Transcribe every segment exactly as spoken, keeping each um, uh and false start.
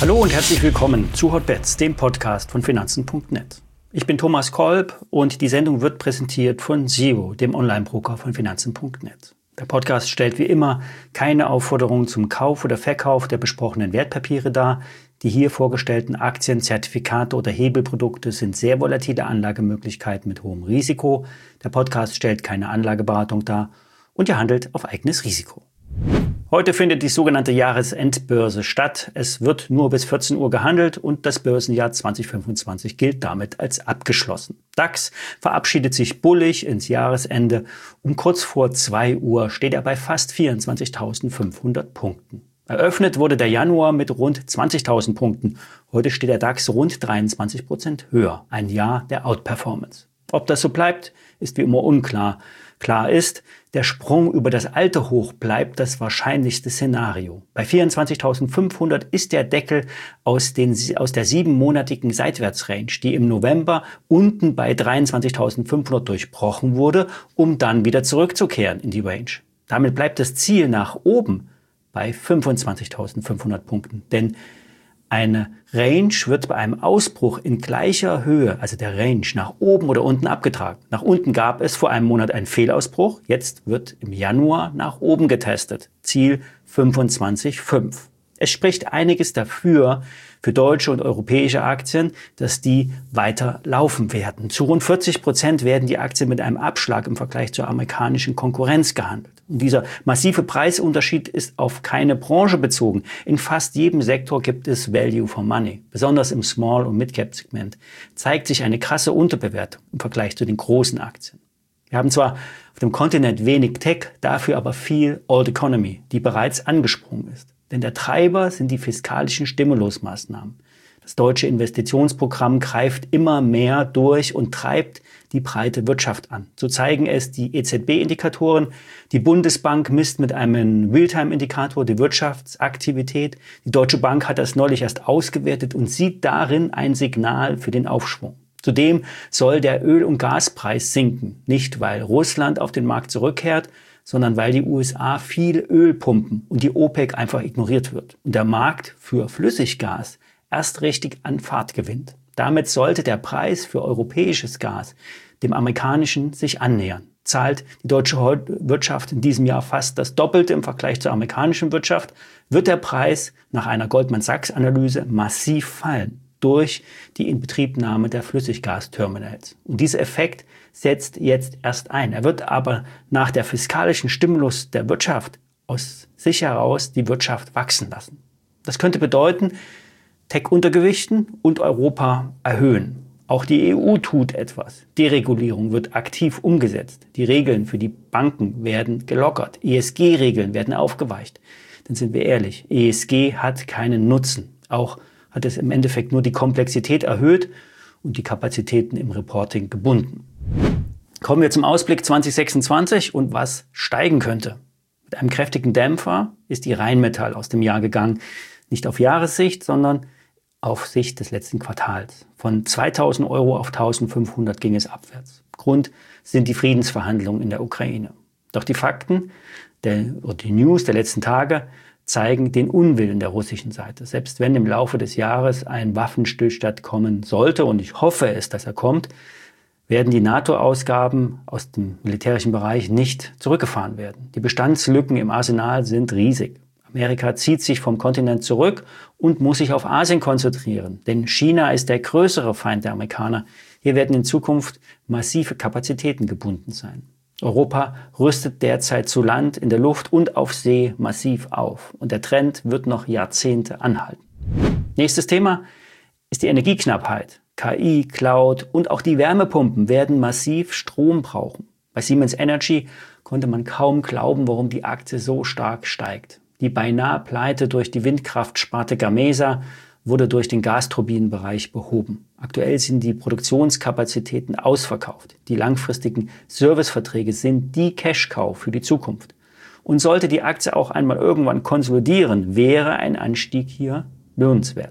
Hallo und herzlich willkommen zu Hotbets, dem Podcast von Finanzen punkt net. Ich bin Thomas Kolb und die Sendung wird präsentiert von Zero, dem Online-Broker von Finanzen punkt net. Der Podcast stellt wie immer keine Aufforderung zum Kauf oder Verkauf der besprochenen Wertpapiere dar. Die hier vorgestellten Aktien, Zertifikate oder Hebelprodukte sind sehr volatile Anlagemöglichkeiten mit hohem Risiko. Der Podcast stellt keine Anlageberatung dar und ihr handelt auf eigenes Risiko. Heute findet die sogenannte Jahresendbörse statt. Es wird nur bis vierzehn Uhr gehandelt und das Börsenjahr zwanzig fünfundzwanzig gilt damit als abgeschlossen. DAX verabschiedet sich bullig ins Jahresende. Um kurz vor zwei Uhr steht er bei fast vierundzwanzigtausendfünfhundert Punkten. Eröffnet wurde der Januar mit rund zwanzigtausend Punkten. Heute steht der DAX rund dreiundzwanzig Prozent höher. Ein Jahr der Outperformance. Ob das so bleibt, ist wie immer unklar. Klar ist, der Sprung über das alte Hoch bleibt das wahrscheinlichste Szenario. Bei vierundzwanzigtausendfünfhundert ist der Deckel aus, den, aus der siebenmonatigen Seitwärtsrange, die im November unten bei dreiundzwanzigtausendfünfhundert durchbrochen wurde, um dann wieder zurückzukehren in die Range. Damit bleibt das Ziel nach oben bei fünfundzwanzigtausendfünfhundert Punkten. Denn eine Range wird bei einem Ausbruch in gleicher Höhe, also der Range, nach oben oder unten abgetragen. Nach unten gab es vor einem Monat einen Fehlausbruch. Jetzt wird im Januar nach oben getestet. Ziel fünfundzwanzig Komma fünf. Es spricht einiges dafür, für deutsche und europäische Aktien, dass die weiter laufen werden. Zu rund vierzig Prozent werden die Aktien mit einem Abschlag im Vergleich zur amerikanischen Konkurrenz gehandelt. Und dieser massive Preisunterschied ist auf keine Branche bezogen. In fast jedem Sektor gibt es Value for Money. Besonders im Small- und Mid-Cap-Segment zeigt sich eine krasse Unterbewertung im Vergleich zu den großen Aktien. Wir haben zwar auf dem Kontinent wenig Tech, dafür aber viel Old Economy, die bereits angesprungen ist. Denn der Treiber sind die fiskalischen Stimulusmaßnahmen. Das deutsche Investitionsprogramm greift immer mehr durch und treibt die breite Wirtschaft an. So zeigen es die E Z B-Indikatoren. Die Bundesbank misst mit einem Realtime-Indikator die Wirtschaftsaktivität. Die Deutsche Bank hat das neulich erst ausgewertet und sieht darin ein Signal für den Aufschwung. Zudem soll der Öl- und Gaspreis sinken. Nicht, weil Russland auf den Markt zurückkehrt, sondern weil die U S A viel Öl pumpen und die OPEC einfach ignoriert wird. Und der Markt für Flüssiggas erst richtig an Fahrt gewinnt. Damit sollte der Preis für europäisches Gas dem amerikanischen sich annähern. Zahlt die deutsche Wirtschaft in diesem Jahr fast das Doppelte im Vergleich zur amerikanischen Wirtschaft, wird der Preis nach einer Goldman Sachs-Analyse massiv fallen durch die Inbetriebnahme der Flüssiggasterminals. Und dieser Effekt setzt jetzt erst ein. Er wird aber nach der fiskalischen Stimulus der Wirtschaft aus sich heraus die Wirtschaft wachsen lassen. Das könnte bedeuten, Tech-Untergewichten und Europa erhöhen. Auch die E U tut etwas. Deregulierung wird aktiv umgesetzt. Die Regeln für die Banken werden gelockert. E S G-Regeln werden aufgeweicht. Dann sind wir ehrlich, E S G hat keinen Nutzen. Auch hat es im Endeffekt nur die Komplexität erhöht und die Kapazitäten im Reporting gebunden. Kommen wir zum Ausblick zwanzig sechsundzwanzig und was steigen könnte. Mit einem kräftigen Dämpfer ist die Rheinmetall aus dem Jahr gegangen. Nicht auf Jahressicht, sondern auf Sicht des letzten Quartals. Von zweitausend Euro auf eintausendfünfhundert ging es abwärts. Grund sind die Friedensverhandlungen in der Ukraine. Doch die Fakten der, oder die News der letzten Tage zeigen den Unwillen der russischen Seite. Selbst wenn im Laufe des Jahres ein Waffenstillstand kommen sollte, und ich hoffe es, dass er kommt, werden die NATO-Ausgaben aus dem militärischen Bereich nicht zurückgefahren werden. Die Bestandslücken im Arsenal sind riesig. Amerika zieht sich vom Kontinent zurück und muss sich auf Asien konzentrieren. Denn China ist der größere Feind der Amerikaner. Hier werden in Zukunft massive Kapazitäten gebunden sein. Europa rüstet derzeit zu Land, in der Luft und auf See massiv auf. Und der Trend wird noch Jahrzehnte anhalten. Nächstes Thema ist die Energieknappheit. K I, Cloud und auch die Wärmepumpen werden massiv Strom brauchen. Bei Siemens Energy konnte man kaum glauben, warum die Aktie so stark steigt. Die beinahe Pleite durch die Windkraftsparte Gamesa wurde durch den Gasturbinenbereich behoben. Aktuell sind die Produktionskapazitäten ausverkauft. Die langfristigen Serviceverträge sind die Cash-Cow für die Zukunft. Und sollte die Aktie auch einmal irgendwann konsolidieren, wäre ein Anstieg hier lohnenswert.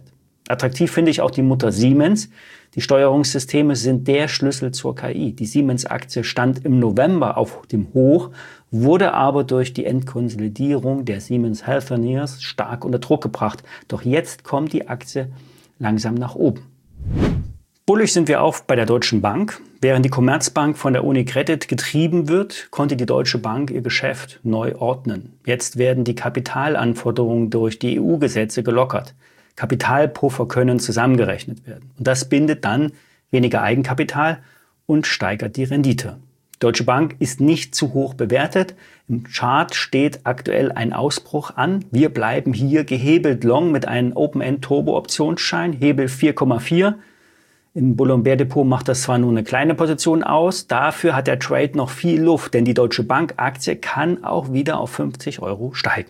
Attraktiv finde ich auch die Mutter Siemens. Die Steuerungssysteme sind der Schlüssel zur K I. Die Siemens-Aktie stand im November auf dem Hoch, wurde aber durch die Endkonsolidierung der Siemens Healthineers stark unter Druck gebracht. Doch jetzt kommt die Aktie langsam nach oben. Bullisch sind wir auch bei der Deutschen Bank. Während die Commerzbank von der UniCredit getrieben wird, konnte die Deutsche Bank ihr Geschäft neu ordnen. Jetzt werden die Kapitalanforderungen durch die E U-Gesetze gelockert. Kapitalpuffer können zusammengerechnet werden. Und das bindet dann weniger Eigenkapital und steigert die Rendite. Deutsche Bank ist nicht zu hoch bewertet. Im Chart steht aktuell ein Ausbruch an. Wir bleiben hier gehebelt long mit einem Open-End-Turbo-Optionsschein, Hebel vier Komma vier. Im Bull- und Bär-Depot macht das zwar nur eine kleine Position aus, dafür hat der Trade noch viel Luft, denn die Deutsche Bank-Aktie kann auch wieder auf fünfzig Euro steigen.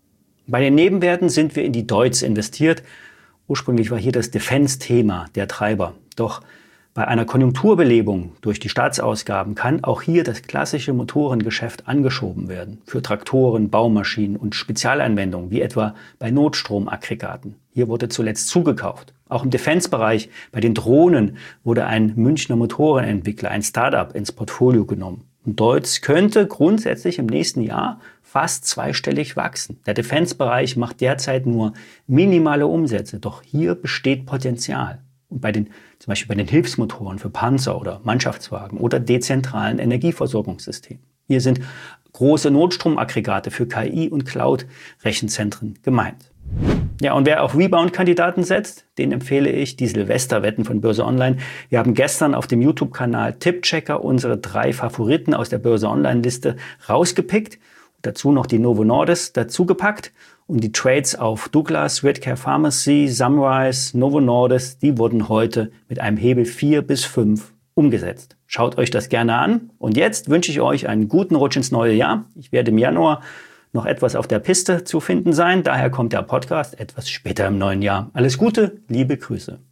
Bei den Nebenwerten sind wir in die Deutz investiert. Ursprünglich war hier das Defense-Thema der Treiber. Doch bei einer Konjunkturbelebung durch die Staatsausgaben kann auch hier das klassische Motorengeschäft angeschoben werden. Für Traktoren, Baumaschinen und Spezialanwendungen, wie etwa bei Notstromaggregaten. Hier wurde zuletzt zugekauft. Auch im Defense-Bereich, bei den Drohnen, wurde ein Münchner Motorenentwickler, ein Startup, ins Portfolio genommen. Und Deutz könnte grundsätzlich im nächsten Jahr fast zweistellig wachsen. Der Defense-Bereich macht derzeit nur minimale Umsätze, doch hier besteht Potenzial. Und bei den, zum Beispiel bei den Hilfsmotoren für Panzer oder Mannschaftswagen oder dezentralen Energieversorgungssystemen. Hier sind große Notstromaggregate für K I- und Cloud-Rechenzentren gemeint. Ja, und wer auf Rebound-Kandidaten setzt, den empfehle ich die Silvesterwetten von Börse Online. Wir haben gestern auf dem YouTube-Kanal Tippchecker unsere drei Favoriten aus der Börse Online-Liste rausgepickt. Dazu noch die Novo Nordisk dazugepackt. Und die Trades auf Douglas, Redcare Pharmacy, Sunrise, Novo Nordisk, die wurden heute mit einem Hebel vier bis fünf umgesetzt. Schaut euch das gerne an. Und jetzt wünsche ich euch einen guten Rutsch ins neue Jahr. Ich werde im Januar noch etwas auf der Piste zu finden sein. Daher kommt der Podcast etwas später im neuen Jahr. Alles Gute, liebe Grüße.